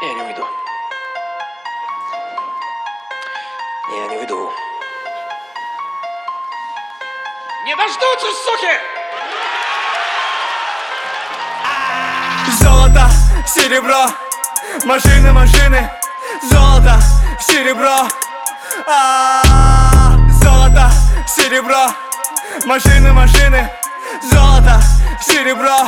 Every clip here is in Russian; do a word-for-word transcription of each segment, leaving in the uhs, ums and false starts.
Я не уйду. Я не уйду. Не дождутся, суки! Золото, серебро, машины, машины. Золото, серебро, а-а-а. Золото, серебро, машины, машины. Золото, серебро,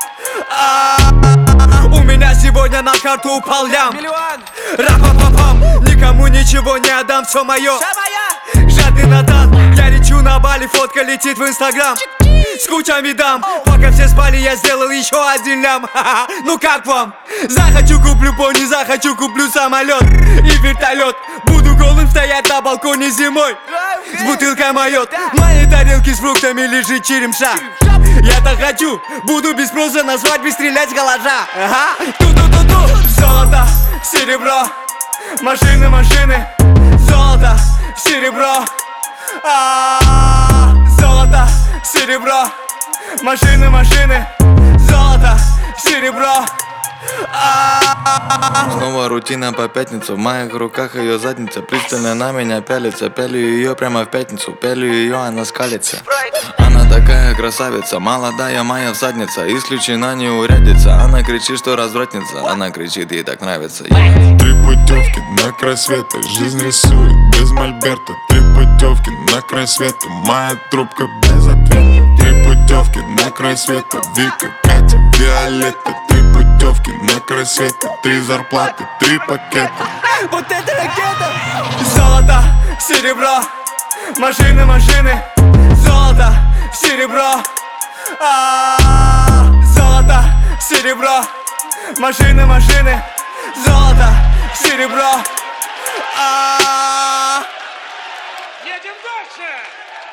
а-а-а. У меня сегодня на карту упал лям. Миллион. Ра-па-па-пам. Никому ничего не отдам, все мое. Вся моя. Жадный Натан. Я лечу на Бали, фотка летит в Инстаграм. С кучами дам. Пока все спали, я сделал еще один лям. Ха-ха. Ну как вам? Захочу куплю пони, захочу куплю самолет и вертолет. Буду голым стоять на балконе зимой с бутылкой майот. В моей тарелке с фруктами лежит черемша. Я так хочу, буду без спроса на свадьбе стрелять с калаша. Ага. Ту-ту-ту-ту. Золото, серебро, машины, машины. Золото, серебро, а-а-а. Золото, серебро, машины, машины. Золото, серебро, а-а-а. Снова рутина по пятницу. В моих руках ее задница. Пристально на меня пялится. Пялю ее прямо в пятницу. Пялю ее, она скалится. Она такая красавица, молодая моя задница. Исключена не урядится. Она кричит, что развратница. Она кричит, ей так нравится. Три путевки на край света, жизнь рисует без мольберта. Три путевки на край света, моя трубка без ответа. Три путевки на край света, Вика, Катя, Виолетта. Три путевки на край света, три зарплаты, три пакета. Вот это ракета! Золото, серебро, машины, машины. Золото, серебро, а-а-а. Золото, серебро, машины, машины. Золото, серебро, а-а-а. Едем дальше!